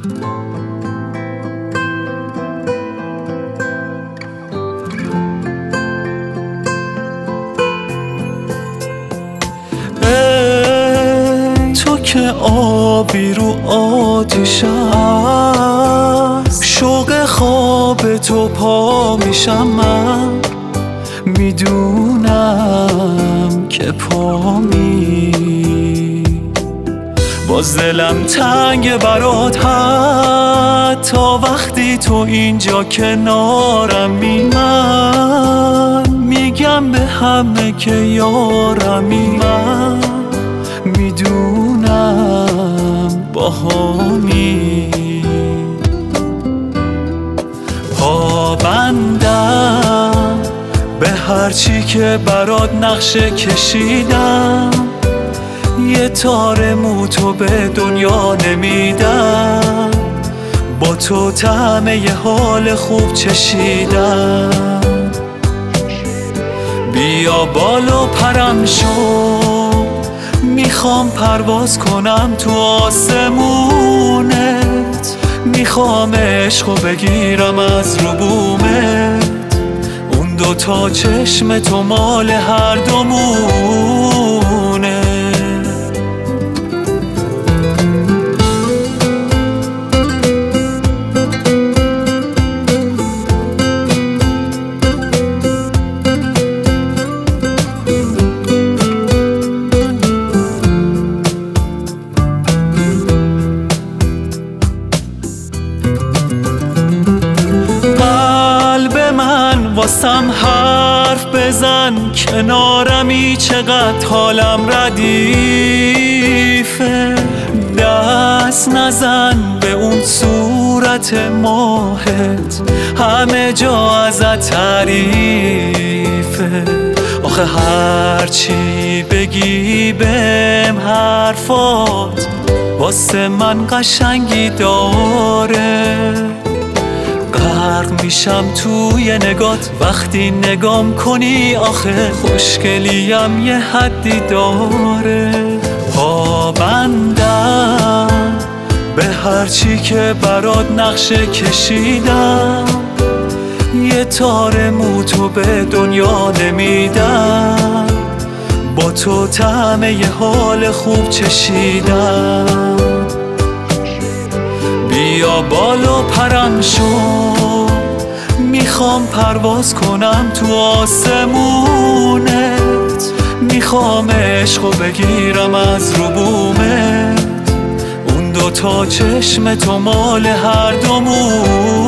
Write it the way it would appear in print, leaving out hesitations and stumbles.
تو که آبی رو آتیش است، شوق خواب تو پا میشم من، میدونم که پامی باز دلم تنگ برات، حتی وقتی تو اینجا کنارمی. من میگم به همه که یارمی، من میدونم باهامی. پابندم به هرچی که برات نقشه کشیدم، یه تار موتو به دنیا نمیدم، با تو طعم یه حال خوب چشیدم. بیا بالا پرم شو، میخوام پرواز کنم تو آسمونت، میخوام عشقو بگیرم از رو بومت، اون دوتا چشم تو مال هر دومونه. واسم حرف بزن، کنارمی چقدر حالم ردیفه. دست نزن به اون صورت ماهت، همه جا ازت تعریفه. آخه هرچی بگی بهم حرفات واسه من قشنگی داره. غرق میشم توی نگات وقتی نگام کنی، آخه خوشگلیم یه حدی داره. پابندم به هرچی که برات نقشه کشیدم، یه تار موتو به دنیا نمیدم، با تو طعم یه حال خوب چشیدم. بیا بالا پرم شو، میخوام پرواز کنم تو آسمونت، میخوام عشقو بگیرم از رو بومت، اون دوتا چشم تو مال هر دومون.